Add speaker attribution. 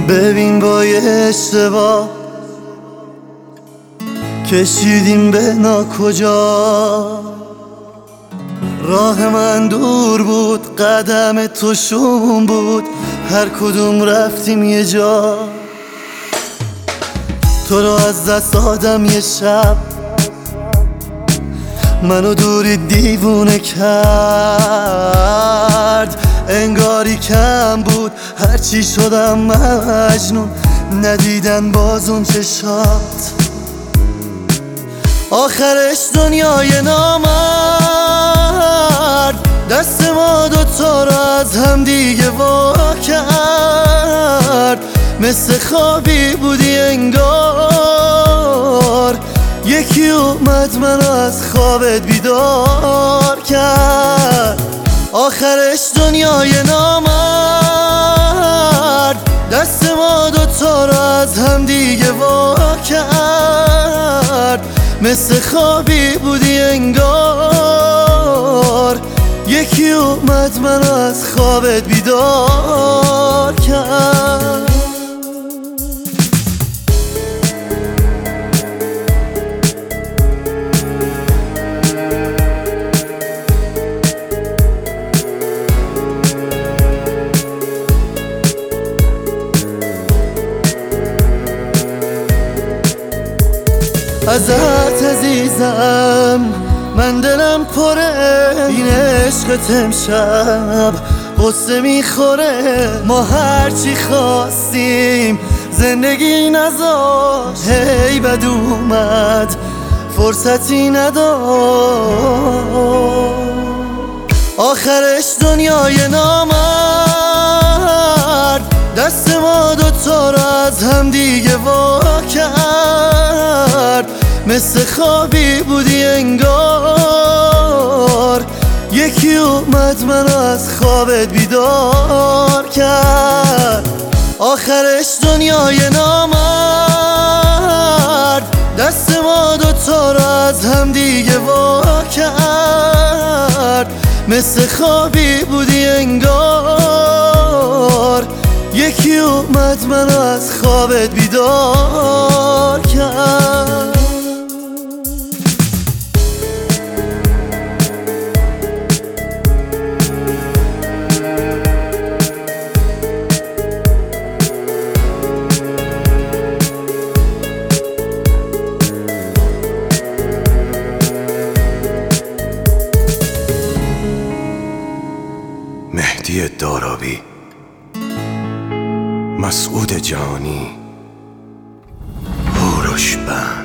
Speaker 1: ببین با یه اشتباه کشیدیم به ناکجا. راه من دور بود، قدم تو شوم بود، هر کدوم رفتیم یه جا. تو رو از دست دادم یه شب، منو دوری دیوونه کرد. انگاری کم بود هرچی شدم مجنون، ندیدن باز اون چشات. آخرش دنیای نامرد دست ما دوتا رو از هم دیگه وا کرد. مثل خوابی بودی انگار، یکی اومد منو از خوابت بیدار کرد. آخرش دنیای نامرد دست ما دوتا رو از هم دیگه وا کرد. مثل خوابی بودی انگار، یکی اومد منو از خوابت بیدار کرد. ازت عزیزم من دلم پره، این عشقت امشب قصه میخوره. ما هرچی خواستیم زندگی نذاشت، هی بد اومد فرصتی نداشت. آخرش دنیای نامرد دست ما دوتا رو از هم دیگه وا کرد. مثل خوابی بودی انگار، یکی اومد منو از خوابت بیدار کرد. آخرش دنیای نامرد دست ما دوتا رو از هم دیگه وا کرد. مثل خوابی بودی انگار، یکی اومد منو از خوابت بیدار کرد.
Speaker 2: مهدی دارابی، مسعود جهانی، هوروش بند.